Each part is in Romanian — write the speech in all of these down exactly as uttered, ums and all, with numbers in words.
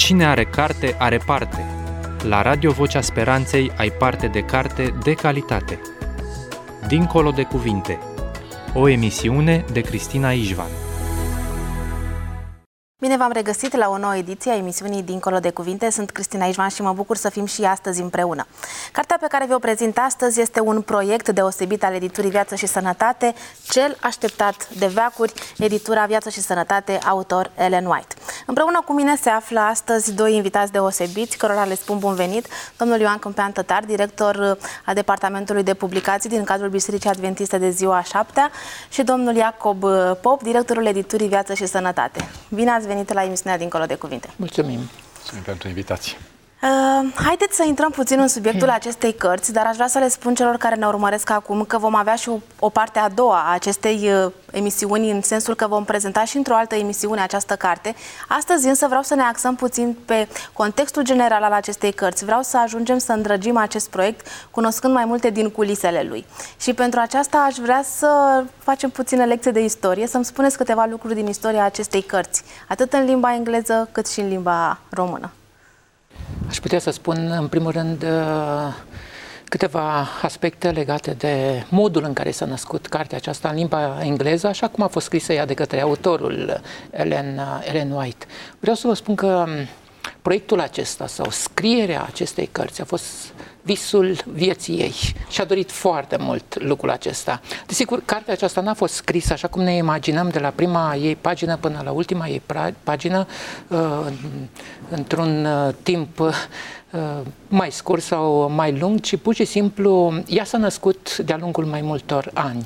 Cine are carte, are parte. La Radio Vocea Speranței ai parte de carte de calitate. Dincolo de cuvinte. O emisiune de Cristina Ișvan. Bine v-am regăsit la o nouă ediție a emisiunii Dincolo de Cuvinte. Sunt Cristina Ișvan și mă bucur să fim și astăzi împreună. Cartea pe care vi-o prezint astăzi este un proiect deosebit al editurii Viață și Sănătate, cel așteptat de veacuri, editura Viață și Sănătate, autor Ellen White. Împreună cu mine se află astăzi doi invitați deosebiți, cărora le spun bun venit, domnul Ioan Câmpean Tătar, director al Departamentului de Publicații din cadrul Bisericii Adventiste de Ziua a Șaptea, și domnul Iacob Pop, directorul editurii Viață și Sănătate. Bine ați venit la emisiunea Dincolo de Cuvinte. Mulțumim. Mulțumim pentru invitație. Uh, haideți să intrăm puțin în subiectul acestei cărți, dar aș vrea să le spun celor care ne urmăresc acum că vom avea și o, o parte a doua a acestei uh, emisiuni, în sensul că vom prezenta și într-o altă emisiune această carte. Astăzi însă vreau să ne axăm puțin pe contextul general al acestei cărți. Vreau să ajungem să îndrăgim acest proiect, cunoscând mai multe din culisele lui. Și pentru aceasta aș vrea să facem puțină lecție de istorie, să-mi spuneți câteva lucruri din istoria acestei cărți, atât în limba engleză cât și în limba română. Aș putea să spun, în primul rând, câteva aspecte legate de modul în care s-a născut cartea aceasta în limba engleză, așa cum a fost scrisă ea de către autorul Ellen, Ellen White. Vreau să vă spun că proiectul acesta sau scrierea acestei cărți a fost visul vieții ei și a dorit foarte mult lucrul acesta. Desigur, cartea aceasta n-a fost scrisă așa cum ne imaginăm de la prima ei pagină până la ultima ei pagină, într-un timp mai scurt sau mai lung, ci pur și simplu ea s-a născut de-a lungul mai multor ani.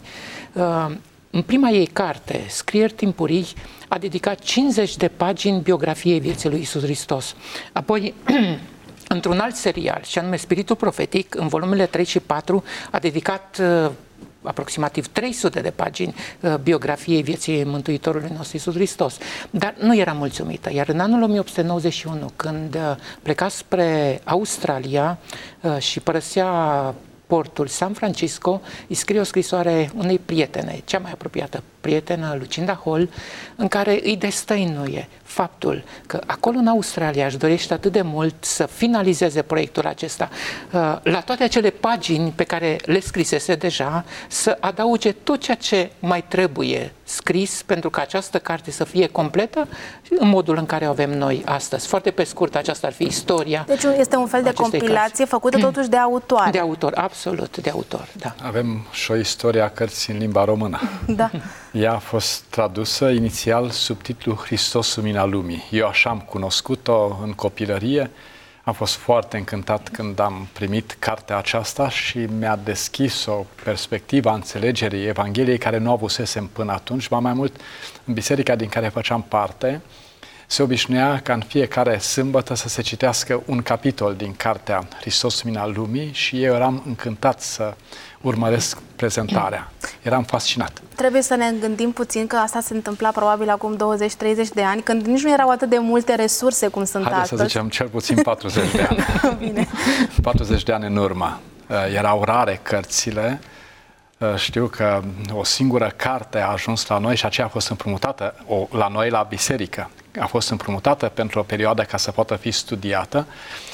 În prima ei carte, Scrieri timpurii, a dedicat cincizeci de pagini biografiei vieții lui Iisus Hristos. Apoi, într-un alt serial, și anume Spiritul Profetic, în volumele trei și patru, a dedicat uh, aproximativ trei sute de pagini uh, biografiei vieții Mântuitorului nostru Iisus Hristos. Dar nu era mulțumită, iar în anul o mie opt sute nouăzeci și unu, când uh, pleca spre Australia uh, și părăsea portul San Francisco, îi scrie o scrisoare unei prietene, cea mai apropiată prietenă, Lucinda Hall, în care îi destăinuie faptul că acolo în Australia își dorește atât de mult să finalizeze proiectul acesta, la toate acele pagini pe care le scrisese deja, să adauge tot ceea ce mai trebuie scris pentru ca această carte să fie completă în modul în care o avem noi astăzi. Foarte pe scurt, aceasta ar fi istoria. Deci este un fel de compilație cărți. Făcută totuși de autoare. De autor, absolut, de autor, da. Avem și o istorie a cărții în limba română. Da. Ea a fost tradusă inițial sub titlul Hristos Lumina Lumii. Eu așa am cunoscut-o în copilărie. Am fost foarte încântat când am primit cartea aceasta și mi-a deschis o perspectivă a înțelegerii Evangheliei care nu avusesem până atunci. Ba mai mult, în biserica din care făceam parte, se obișnuia ca în fiecare sâmbătă să se citească un capitol din cartea Hristos Lumina Lumii și eu eram încântat să urmăresc prezentarea. Eram fascinat. Trebuie să ne gândim puțin că asta se întâmpla probabil acum douăzeci treizeci de ani, când nici nu erau atât de multe resurse cum sunt Haideți astăzi. să zicem cel puțin patruzeci de ani. Bine. patruzeci de ani în urmă. Erau rare cărțile. Știu că o singură carte a ajuns la noi și aceea a fost împrumutată o, la noi la biserică. A fost împrumutată pentru o perioadă ca să poată fi studiată.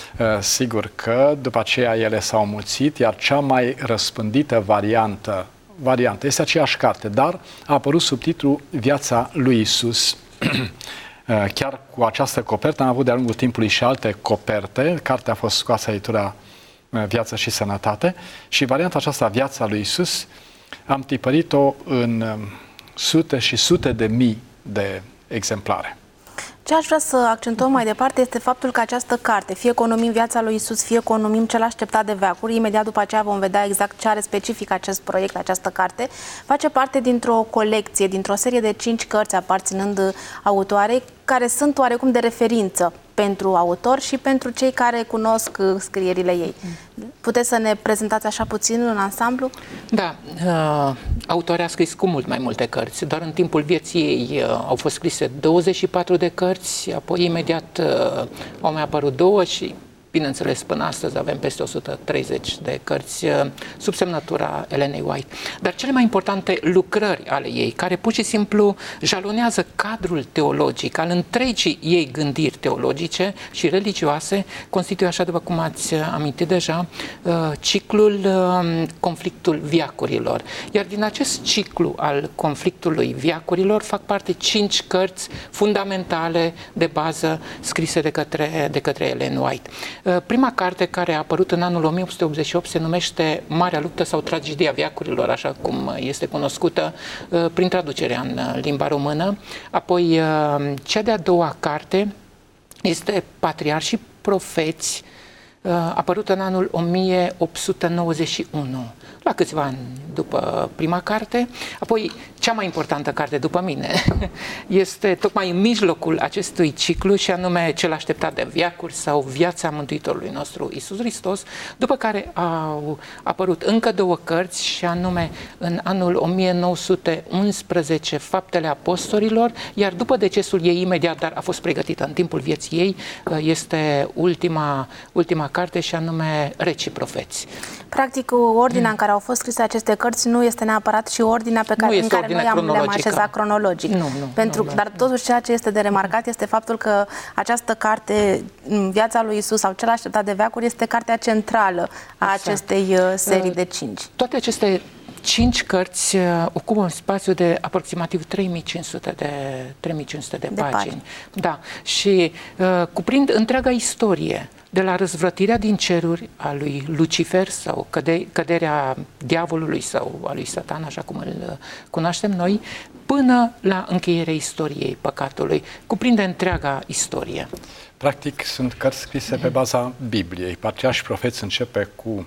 Sigur că după aceea ele s-au mulțit, iar cea mai răspândită variantă, variantă este aceeași carte, dar a apărut sub titlul Viața lui Iisus. Chiar cu această copertă am avut de-a lungul timpului și alte coperte. Cartea a fost scoasă editura Viață și Sănătate și varianta aceasta, Viața lui Iisus, am tipărit-o în sute și sute de mii de exemplare. Ce aș vrea să accentuăm mai departe este faptul că această carte, fie că o numim Viața lui Iisus, fie că o numim Cel așteptat de veacuri, imediat după aceea vom vedea exact ce are specific acest proiect, această carte, face parte dintr-o colecție, dintr-o serie de cinci cărți aparținând autoarei, care sunt oarecum de referință pentru autor și pentru cei care cunosc scrierile ei. Puteți să ne prezentați așa puțin în ansamblu? Da, uh, autoarea a scris cu mult mai multe cărți. Doar în timpul vieții ei uh, au fost scrise douăzeci și patru de cărți, apoi imediat uh, au mai apărut două și bineînțeles, până astăzi avem peste o sută treizeci de cărți sub semnătura Elenei White. Dar cele mai importante lucrări ale ei, care pur și simplu jalonează cadrul teologic al întregii ei gândiri teologice și religioase, constituie, așa după cum ați amintit deja, ciclul Conflictul Veacurilor. Iar din acest ciclu al conflictului veacurilor fac parte cinci cărți fundamentale de bază scrise de către, de către Ellen White. Prima carte, care a apărut în anul o mie opt sute optzeci și opt, se numește Marea Luptă sau Tragedia Veacurilor, așa cum este cunoscută prin traducerea în limba română. Apoi, cea de-a doua carte este Patriarhi și Profeți, apărut în anul o mie opt sute nouăzeci și unu, la câțiva ani după prima carte. Apoi, cea mai importantă carte după mine este tocmai în mijlocul acestui ciclu, și anume Cel așteptat de veacuri sau Viața Mântuitorului nostru Iisus Hristos, după care au apărut încă două cărți, și anume în anul o mie nouă sute unsprezece Faptele Apostolilor, iar după decesul ei imediat, dar a fost pregătită în timpul vieții ei, este ultima, ultima carte, și anume Reci și Profeți. Practic, ordinea mm. în care au fost scrise aceste cărți nu este neapărat și ordinea pe care, în care noi am, le-am așezat cronologic. Nu, nu, Pentru, nu, nu, dar totuși ceea ce este de remarcat este faptul că această carte, Viața lui Iisus sau Cel așteptat de veacuri, este cartea centrală a exact. acestei serii de cinci. Toate aceste cinci cărți ocupă un spațiu de aproximativ trei mii cinci sute de, trei mii cinci sute de, de pagini. pagini. Da. Și uh, cuprind întreaga istorie, de la răzvrătirea din ceruri a lui Lucifer sau căde, căderea diavolului sau a lui Satan, așa cum îl cunoaștem noi, până la încheierea istoriei păcatului. Cuprinde întreaga istorie. Practic, sunt cărți scrise pe baza Bibliei. Patriarhi și Profeți începe cu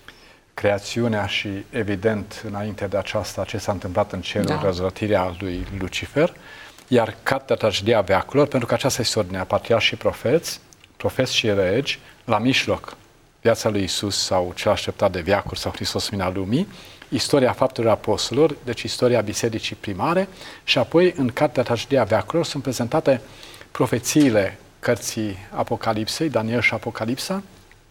creațiunea și, evident, înainte de aceasta, ce s-a întâmplat în cerul, da. răzvrătirea lui Lucifer, iar cartea Tragedia Veacurilor, pentru că aceasta este ordinea, Patriarhi și Profeți, Profeți și Regi, la mijloc, Viața lui Iisus sau Cel așteptat de veacuri sau Hristos Mina Lumii, istoria Faptelor Apostolilor, deci istoria Bisericii primare, și apoi în cartea Tragedia Veacurilor sunt prezentate profețiile cărții Apocalipsei, Daniel și Apocalipsa,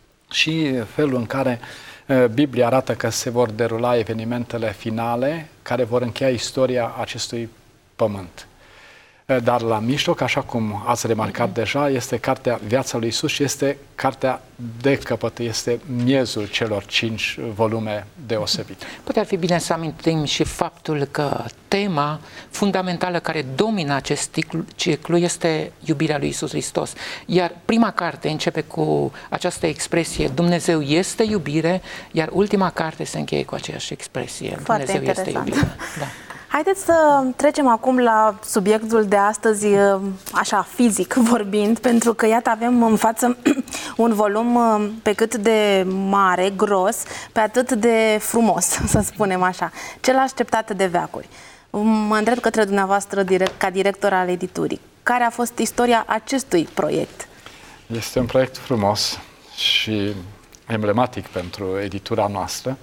și felul în care Biblia arată că se vor derula evenimentele finale care vor încheia istoria acestui pământ. Dar la mijloc, așa cum ați remarcat mm-hmm. deja, este cartea Viața lui Iisus și este cartea de căpătâi, este miezul celor cinci volume deosebite. Poate ar fi bine să amintim și faptul că tema fundamentală care domină acest ciclu este iubirea lui Iisus Hristos. Iar prima carte începe cu această expresie, Dumnezeu este iubire, iar ultima carte se încheie cu aceeași expresie, Foarte Dumnezeu interesant. este iubire. Da. Haideți să trecem acum la subiectul de astăzi, așa, fizic vorbind, pentru că, iată, avem în față un volum pe cât de mare, gros, pe atât de frumos, să spunem așa, Cel așteptat de veacuri. Mă întreb către dumneavoastră, direct, ca director al editurii, care a fost istoria acestui proiect? Este un proiect frumos și emblematic pentru editura noastră.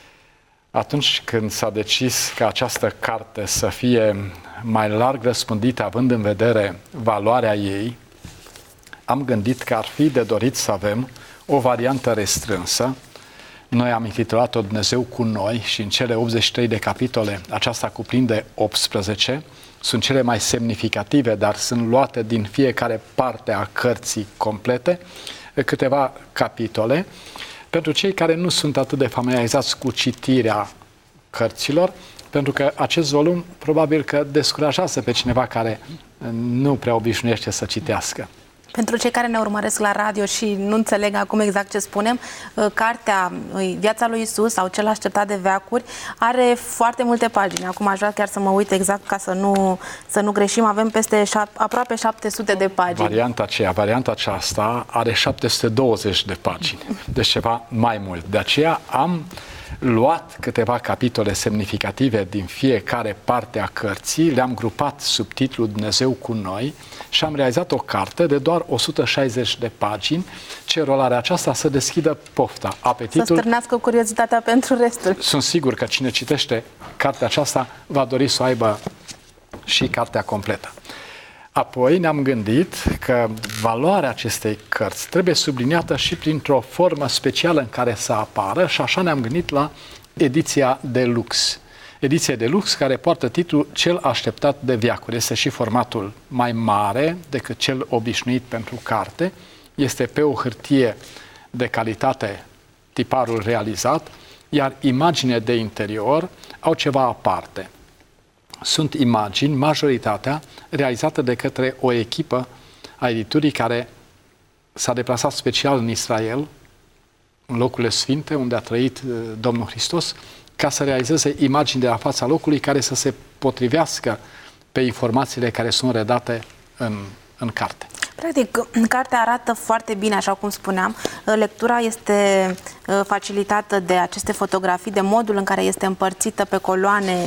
Atunci când s-a decis ca această carte să fie mai larg răspândită, având în vedere valoarea ei, am gândit că ar fi de dorit să avem o variantă restrânsă. Noi am intitulat-o Dumnezeu cu noi și în cele optzeci și trei de capitole aceasta cuprinde optsprezece. Sunt cele mai semnificative, dar sunt luate din fiecare parte a cărții complete, câteva capitole. Pentru cei care nu sunt atât de familiarizați cu citirea cărților, pentru că acest volum probabil că descurajează pe cineva care nu prea obișnuiește să citească. Pentru cei care ne urmăresc la radio și nu înțeleg acum exact ce spunem, cartea Viața lui Iisus sau Cel așteptat de veacuri are foarte multe pagini. Acum aș vrea chiar să mă uit exact ca să nu, să nu greșim. Avem peste șap- aproape șapte sute de pagini. Varianta aceea, varianta aceasta are șapte sute douăzeci de pagini, deci ceva mai mult. De aceea am luat câteva capitole semnificative din fiecare parte a cărții, le-am grupat sub titlul Dumnezeu cu noi și am realizat o carte de doar o sută șaizeci de pagini, ce rolarea aceasta să deschidă pofta, apetitul. Să stârnească curiozitatea pentru restul. Sunt sigur că cine citește cartea aceasta va dori să o aibă și cartea completă. Apoi ne-am gândit că valoarea acestei cărți trebuie subliniată și printr-o formă specială în care să apară și așa ne-am gândit la ediția de lux. Ediția de lux care poartă titlul Cel așteptat de veacuri. Este și formatul mai mare decât cel obișnuit pentru carte. Este pe o hârtie de calitate, tiparul realizat, iar imaginile de interior au ceva aparte. Sunt imagini, majoritatea, realizate de către o echipă a editurii care s-a deplasat special în Israel, în locurile sfinte, unde a trăit Domnul Hristos, ca să realizeze imagini de la fața locului care să se potrivească pe informațiile care sunt redate în, în carte. Practic, cartea arată foarte bine, așa cum spuneam. Lectura este facilitată de aceste fotografii, de modul în care este împărțită pe coloane,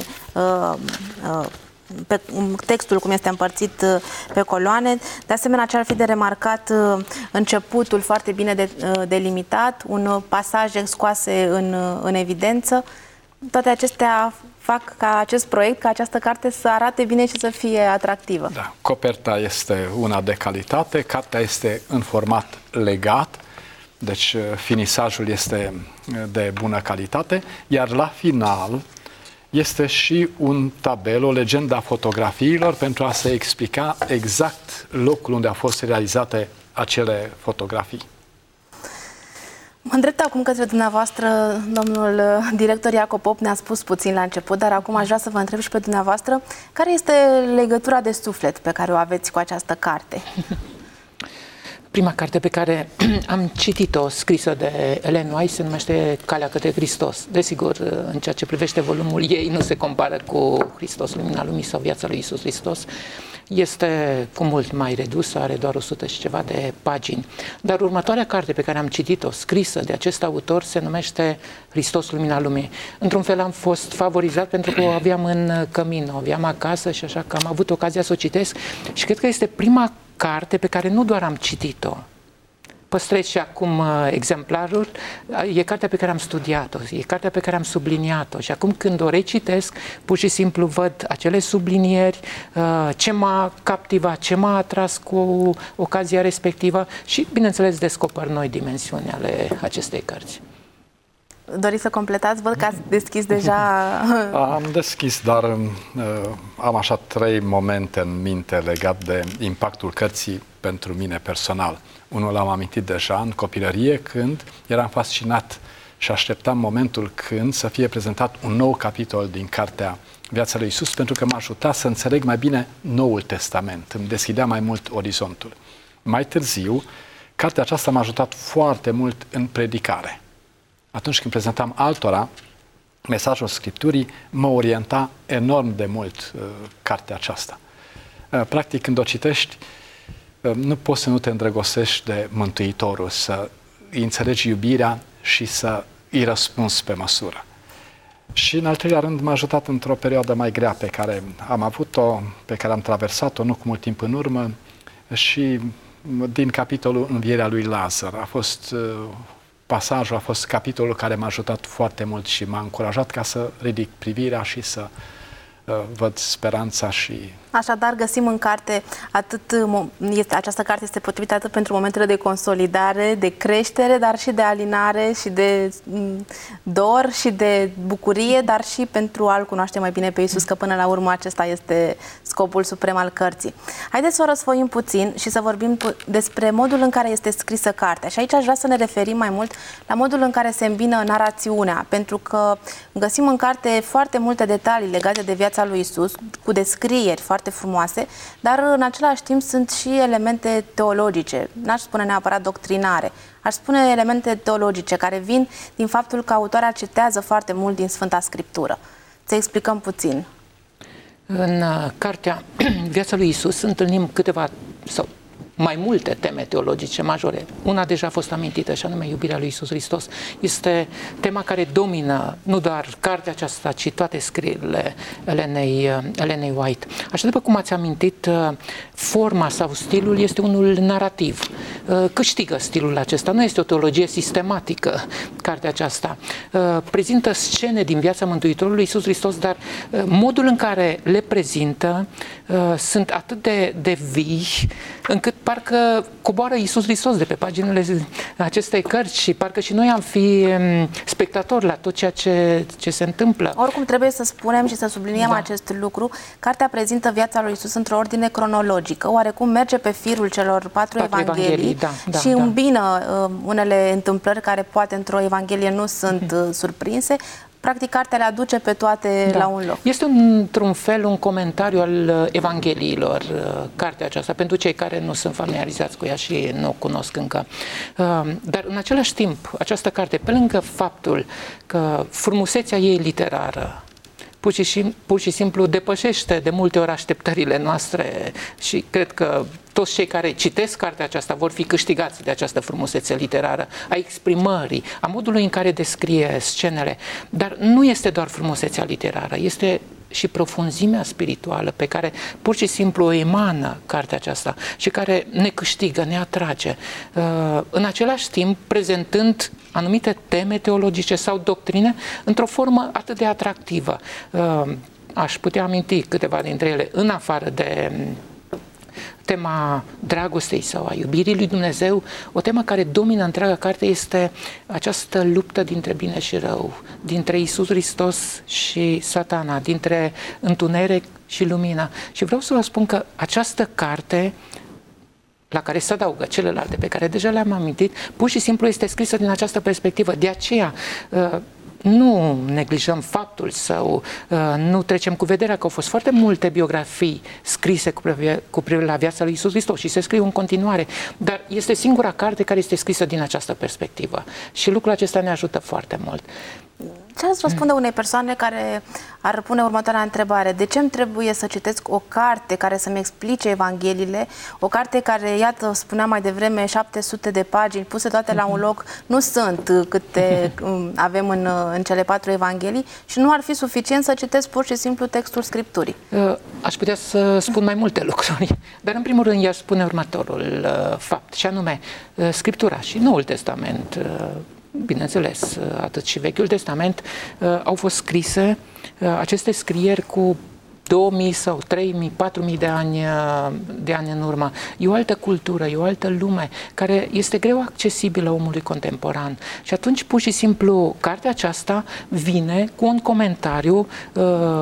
pe textul cum este împărțit pe coloane. De asemenea, ce ar fi de remarcat, începutul foarte bine delimitat, un pasaje scoase în, în evidență. Toate acestea fac ca acest proiect, ca această carte să arate bine și să fie atractivă. Da, coperta este una de calitate, cartea este în format legat, deci finisajul este de bună calitate, iar la final este și un tabel, o legendă a fotografiilor pentru a se explica exact locul unde au fost realizate acele fotografii. Mă îndrept acum către dumneavoastră, domnul director Iacob Pop ne-a spus puțin la început, dar acum aș vrea să vă întreb și pe dumneavoastră, care este legătura de suflet pe care o aveți cu această carte? Prima carte pe care am citit-o, scrisă de Ellen White, se numește Calea către Hristos. Desigur, în ceea ce privește volumul ei, nu se compară cu Hristos, Lumina Lumii sau Viața lui Iisus Hristos. Este cu mult mai redusă, are doar o sută și ceva de pagini. Dar următoarea carte pe care am citit-o, scrisă de acest autor, se numește Hristos, Lumina Lumii. Într-un fel am fost favorizat pentru că o aveam în cămin, o aveam acasă și așa că am avut ocazia să o citesc și cred că este prima carte pe care nu doar am citit-o, păstrez și acum uh, exemplarul, e cartea pe care am studiat-o, e cartea pe care am subliniat-o și acum când o recitesc, pur și simplu văd acele sublinieri, uh, ce m-a captivat, ce m-a atras cu ocazia respectivă și, bineînțeles, descoper noi dimensiuni ale acestei cărți. Doriți să completați? Văd că ați deschis deja... Am deschis, dar uh, am așa trei momente în minte legat de impactul cărții pentru mine personal. Unul l-am amintit deja în copilărie, când eram fascinat și așteptam momentul când să fie prezentat un nou capitol din cartea Viața lui Iisus, pentru că m-a ajutat să înțeleg mai bine Noul Testament, îmi deschidea mai mult orizontul. Mai târziu, cartea aceasta m-a ajutat foarte mult în predicare. Atunci când prezentam altora mesajul Scripturii, mă orienta enorm de mult uh, cartea aceasta. Uh, practic, când o citești, uh, nu poți să nu te îndrăgostești de Mântuitorul, să îi înțelegi iubirea și să îi răspunzi pe măsură. Și, în al treilea rând, m-a ajutat într-o perioadă mai grea pe care am avut-o, pe care am traversat-o nu cu mult timp în urmă, și din capitolul Învierea lui Lazar. A fost... Uh, Pasajul a fost capitolul care m-a ajutat foarte mult și m-a încurajat ca să ridic privirea și să uh, văd speranța și... Așadar, găsim în carte atât, este, această carte este potrivită atât pentru momentele de consolidare, de creștere, dar și de alinare și de dor și de bucurie, dar și pentru a-L cunoaște mai bine pe Iisus, că până la urmă acesta este scopul suprem al cărții. Haideți să o răsfoim puțin și să vorbim despre modul în care este scrisă cartea. Și aici aș vrea să ne referim mai mult la modul în care se îmbină narațiunea, pentru că găsim în carte foarte multe detalii legate de viața lui Iisus, cu descrieri foarte frumoase, dar în același timp sunt și elemente teologice, n-aș spune neapărat doctrinare, aș spune elemente teologice care vin din faptul că autoarea citează foarte mult din Sfânta Scriptură. Să explicăm puțin. În uh, cartea Viața lui Iisus întâlnim câteva sau mai multe teme teologice majore. Una deja a fost amintită, și anume iubirea lui Iisus Hristos. Este tema care domină nu doar cartea aceasta, ci toate scrierile Elenei, Elenei White. Așa, după cum ați amintit, forma sau stilul este unul narrativ. Câștigă stilul acesta. Nu este o teologie sistematică, cartea aceasta. Prezintă scene din viața Mântuitorului Iisus Hristos, dar modul în care le prezintă sunt atât de, de vii, încât parcă coboară Iisus Hristos de pe paginile acestei cărți și parcă și noi am fi spectatori la tot ceea ce, ce se întâmplă. Oricum trebuie să spunem și să subliniem da. acest lucru. Cartea prezintă viața lui Iisus într-o ordine cronologică, oarecum merge pe firul celor patru, patru evanghelii, evanghelii da, da, și da. îmbină uh, unele întâmplări care poate într-o evanghelie nu sunt uh, surprinse. Practic, cartea le aduce pe toate da. la un loc. Este într-un fel un comentariu al evangheliilor, cartea aceasta, pentru cei care nu sunt familiarizați cu ea și nu o cunosc încă. Dar, în același timp, această carte, pe lângă faptul că frumusețea ei literară pur și, pur și simplu depășește de multe ori așteptările noastre și cred că toți cei care citesc cartea aceasta vor fi câștigați de această frumusețe literară, a exprimării, a modului în care descrie scenele. Dar nu este doar frumusețea literară, este și profunzimea spirituală pe care pur și simplu o emană cartea aceasta și care ne câștigă, ne atrage. În același timp, prezentând anumite teme teologice sau doctrine într-o formă atât de atractivă. Aș putea aminti câteva dintre ele, în afară de tema dragostei sau a iubirii lui Dumnezeu. O temă care domină întreaga carte este această luptă dintre bine și rău, dintre Iisus Hristos și Satana, dintre întuneric și lumină. Și vreau să vă spun că această carte, la care se adaugă celelalte pe care deja le-am amintit, pur și simplu este scrisă din această perspectivă. De aceea nu neglijăm faptul sau uh, nu trecem cu vederea că au fost foarte multe biografii scrise cu privire, cu privire la viața lui Iisus Hristos și se scriu în continuare, dar este singura carte care este scrisă din această perspectivă și lucrul acesta ne ajută foarte mult. Ce ați răspunde unei persoane care ar pune următoarea întrebare? De ce îmi trebuie să citesc o carte care să-mi explice evangheliile, o carte care, iată, spuneam mai devreme, șapte sute de pagini puse toate la un loc, nu sunt câte avem în, în cele patru evanghelii și nu ar fi suficient să citesc pur și simplu textul Scripturii? Aș putea să spun mai multe lucruri, dar în primul rând i-aș spune următorul fapt, și anume Scriptura și Noul Testament, bineînțeles, atât și Vechiul Testament, au fost scrise, aceste scrieri cu două mii sau trei mii, patru mii de ani, de ani în urmă. E o altă cultură, e o altă lume care este greu accesibilă omului contemporan. Și atunci, pur și simplu, cartea aceasta vine cu un comentariu uh,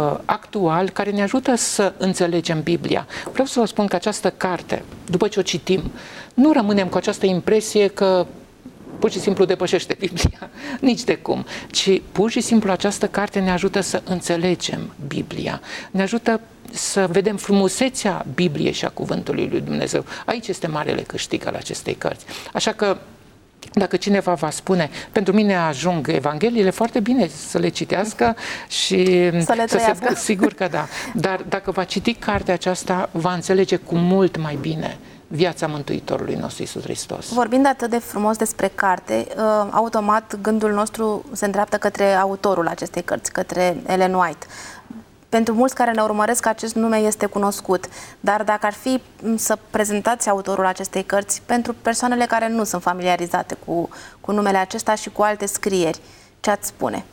actual care ne ajută să înțelegem Biblia. Vreau să vă spun că această carte, după ce o citim, nu rămânem cu această impresie că pur și simplu depășește Biblia, nici de cum, ci pur și simplu această carte ne ajută să înțelegem Biblia, ne ajută să vedem frumusețea Bibliei și a Cuvântului lui Dumnezeu. Aici este marele câștig al acestei cărți. Așa că dacă cineva va spune, pentru mine ajung evangheliile, foarte bine să le citească și să le trăiască. Să se, sigur că da. Dar dacă va citi cartea aceasta, va înțelege cu mult mai bine viața Mântuitorului nostru Iisus Hristos. Vorbind atât de frumos despre carte, automat gândul nostru se îndreaptă către autorul acestei cărți, către Ellen White. Pentru mulți care ne urmăresc, acest nume este cunoscut, dar dacă ar fi să prezentați autorul acestei cărți pentru persoanele care nu sunt familiarizate cu, cu numele acesta și cu alte scrieri, ce ați spune?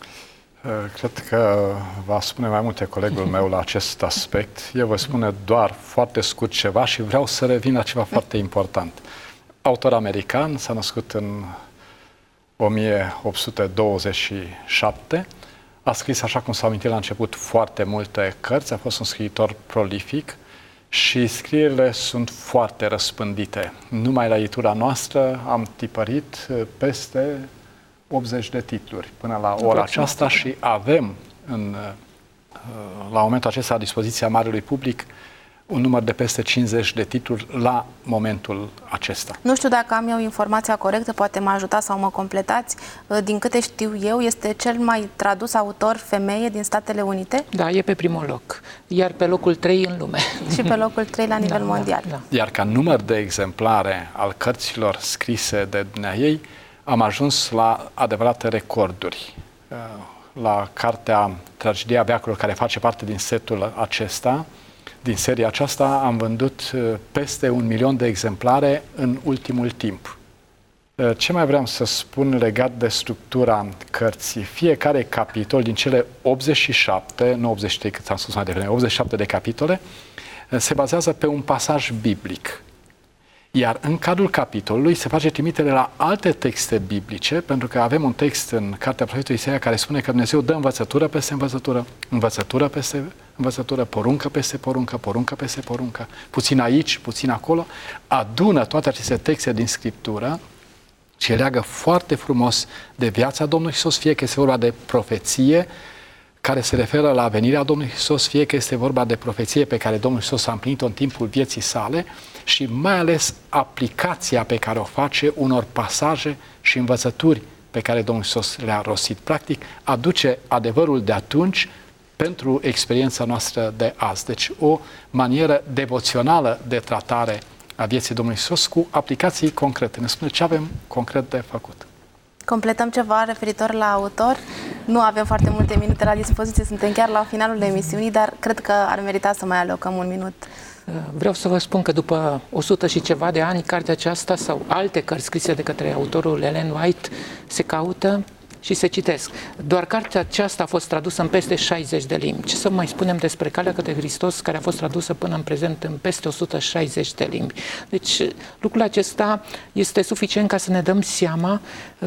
Cred că va spune mai multe colegul meu la acest aspect. Eu vă spune doar foarte scurt ceva și vreau să revin la ceva foarte important. Autor american, s-a născut în o mie opt sute douăzeci și șapte, a scris, așa cum s-a amintit la început, foarte multe cărți, a fost un scriitor prolific și scrierile sunt foarte răspândite. Numai la editura noastră am tipărit peste optzeci de titluri până la ora aceasta și avem în, la momentul acesta la dispoziția marelui public un număr de peste cincizeci de titluri la momentul acesta. Nu știu dacă am eu informația corectă, poate mă ajuta sau mă completați. Din câte știu eu, este cel mai tradus autor femeie din Statele Unite? Da, e pe primul loc, iar pe locul trei în lume. Și pe locul trei la nivel da, mondial. Da, da. Iar ca număr de exemplare al cărților scrise de dumneaei, am ajuns la adevărate recorduri. La cartea Tragedia veacurilor, care face parte din setul acesta, din seria aceasta, am vândut peste un milion de exemplare în ultimul timp. Ce mai vreau să spun legat de structura cărții? Fiecare capitol din cele optzeci și șapte, nu optzeci și trei cât am spus mai devreme, optzeci și șapte de capitole, se bazează pe un pasaj biblic. Iar în cadrul capitolului se face trimitere la alte texte biblice, pentru că avem un text în Cartea Profetului Isaia care spune că Dumnezeu dă învățătură peste învățătură, învățătură peste învățătură, poruncă peste poruncă, poruncă peste poruncă, puțin aici, puțin acolo, adună toate aceste texte din Scriptură și leagă foarte frumos de viața Domnului Hristos, fie că este vorba de profeție care se referă la venirea Domnului Hristos, fie că este vorba de profeție pe care Domnul Hristos a împlinit-o în timpul vieții sale și mai ales aplicația pe care o face unor pasaje și învățături pe care Domnul Hristos le-a rostit. Practic, aduce adevărul de atunci pentru experiența noastră de azi. Deci, o manieră devoțională de tratare a vieții Domnului Hristos cu aplicații concrete. Ne spune ce avem concret de făcut. Completăm ceva referitor la autor. Nu avem foarte multe minute la dispoziție, suntem chiar la finalul emisiunii, dar cred că ar merita să mai alocăm un minut. Vreau să vă spun că după o sută și ceva de ani, cartea aceasta sau alte cărți scrise de către autorul Ellen White se caută și se citesc. Doar cartea aceasta a fost tradusă în peste șaizeci de limbi. Ce să mai spunem despre Calea către Hristos, care a fost tradusă până în prezent în peste o sută șaizeci de limbi. Deci lucrul acesta este suficient ca să ne dăm seama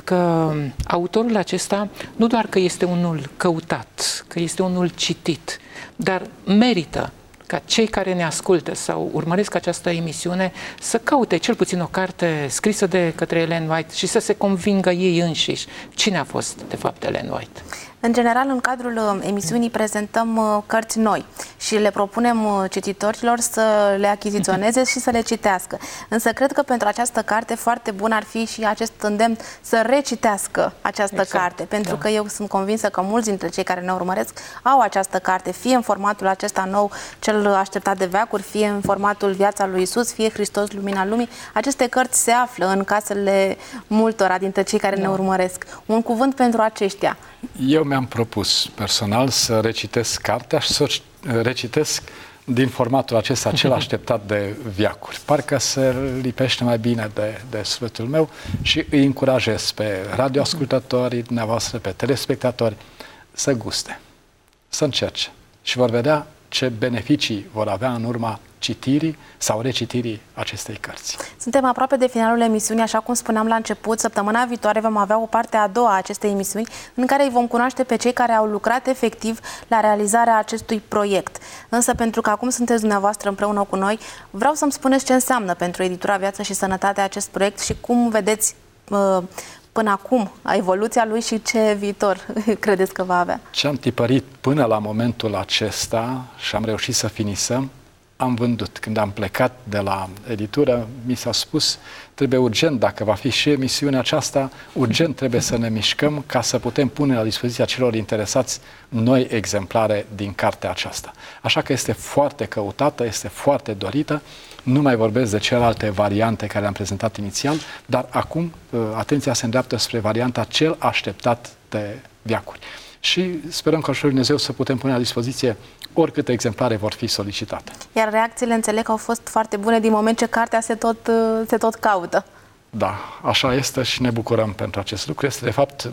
că autorul acesta nu doar că este unul căutat, că este unul citit, dar merită ca cei care ne ascultă sau urmăresc această emisiune să caute cel puțin o carte scrisă de către Ellen White și să se convingă ei înșiși cine a fost de fapt Ellen White. În general, în cadrul emisiunii prezentăm cărți noi și le propunem cititorilor să le achiziționeze și să le citească. Însă cred că pentru această carte foarte bun ar fi și acest îndemn să recitească această exact, carte, pentru da. că eu sunt convinsă că mulți dintre cei care ne urmăresc au această carte, fie în formatul acesta nou, cel așteptat de veacuri, fie în formatul Viața lui Isus, fie Hristos, Lumina Lumii. Aceste cărți se află în casele multora dintre cei care da. ne urmăresc. Un cuvânt pentru aceștia. Eu mi-am propus personal să recitesc cartea și să recitesc din formatul acesta, cel așteptat de veacuri. Parcă se lipește mai bine de, de sufletul meu și îi încurajez pe radioascultătorii dumneavoastră, pe telespectatori, să guste, să încerce și vor vedea ce beneficii vor avea în urma citirii sau recitirii acestei cărți. Suntem aproape de finalul emisiunii, așa cum spuneam la început. Săptămâna viitoare vom avea o parte a doua a acestei emisiuni, în care îi vom cunoaște pe cei care au lucrat efectiv la realizarea acestui proiect. Însă, pentru că acum sunteți dumneavoastră împreună cu noi, vreau să-mi spuneți ce înseamnă pentru editura Viață și Sănătate acest proiect și cum vedeți uh, până acum evoluția lui și ce viitor credeți că va avea. Ce am tipărit până la momentul acesta și am reușit să finisăm, am vândut. Când am plecat de la editură, mi s-a spus, trebuie urgent, dacă va fi și emisiunea aceasta, urgent trebuie să ne mișcăm ca să putem pune la dispoziția celor interesați noi exemplare din cartea aceasta. Așa că este foarte căutată, este foarte dorită. Nu mai vorbesc de celelalte variante care le-am prezentat inițial, dar acum atenția se îndreaptă spre varianta cel așteptat de veacuri. Și sperăm că ajutorul Dumnezeu să putem pune la dispoziție oricâte exemplare vor fi solicitate. Iar reacțiile, înțeleg, că au fost foarte bune din moment ce cartea se tot, se tot caută. Da, așa este și ne bucurăm pentru acest lucru. Este, de fapt,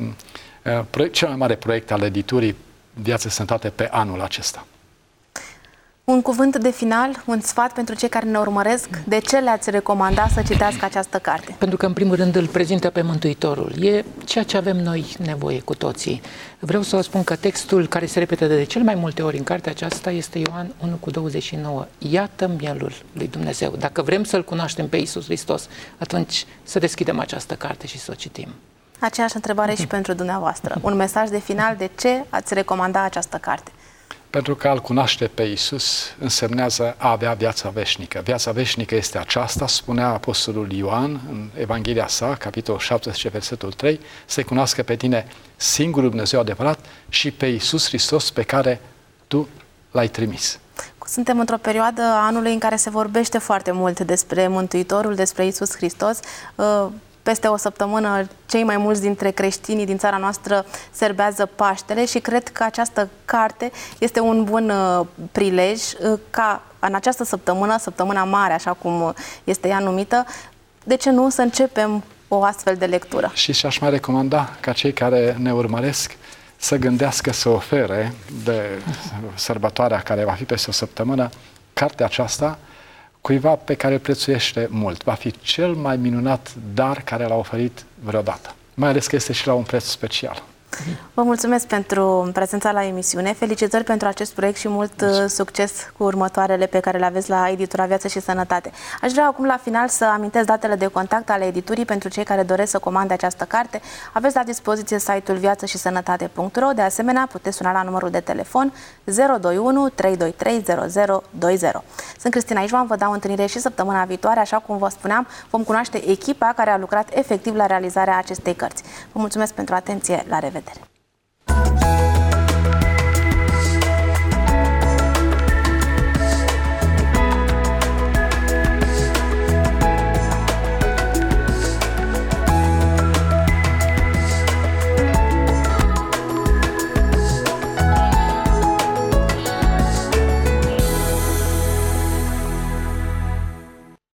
cel mai mare proiect al editurii Viață și Sănătate pe anul acesta. Un cuvânt de final, un sfat pentru cei care ne urmăresc, de ce le-ați recomanda să citească această carte? Pentru că, în primul rând, îl prezintă pe Mântuitorul. E ceea ce avem noi nevoie cu toții. Vreau să vă spun că textul care se repetă de cel mai multe ori în cartea aceasta este Ioan unu cu douăzeci și nouă. Iată mielul lui Dumnezeu. Dacă vrem să-L cunoaștem pe Iisus Hristos, atunci să deschidem această carte și să o citim. Aceeași întrebare și pentru dumneavoastră. Un mesaj de final, de ce ați recomanda această carte? Pentru că a-L cunoaște pe Iisus însemnează a avea viața veșnică. Viața veșnică este aceasta, spunea Apostolul Ioan în Evanghelia sa, capitolul șaptesprezece, versetul trei, să-i cunoască pe tine singurul Dumnezeu adevărat și pe Iisus Hristos pe care tu L-ai trimis. Suntem într-o perioadă a anului în care se vorbește foarte mult despre Mântuitorul, despre Iisus Hristos. Peste o săptămână, cei mai mulți dintre creștinii din țara noastră serbează Paștele și cred că această carte este un bun prilej ca în această săptămână, săptămâna mare, așa cum este ea numită, de ce nu să începem o astfel de lectură? Și și-aș mai recomanda ca cei care ne urmăresc să gândească să ofere de sărbătoarea care va fi peste o săptămână cartea aceasta cuiva pe care îl prețuiește mult. Va fi cel mai minunat dar care l-a oferit vreodată. Mai ales că este și la un preț special. Vă mulțumesc pentru prezența la emisiune, felicitări pentru acest proiect și mult mulțumesc. Succes cu următoarele pe care le aveți la editura Viață și Sănătate. Aș vrea acum la final să amintesc datele de contact ale editurii pentru cei care doresc să comande această carte. Aveți la dispoziție site-ul viață și sănătate punct ro, de asemenea puteți suna la numărul de telefon zero doi unu trei doi trei zero zero doi zero. Sunt Cristina Ișvan, vă dau întâlnire și săptămâna viitoare, așa cum vă spuneam, vom cunoaște echipa care a lucrat efectiv la realizarea acestei cărți. Vă mulțumesc pentru atenție, la revedere!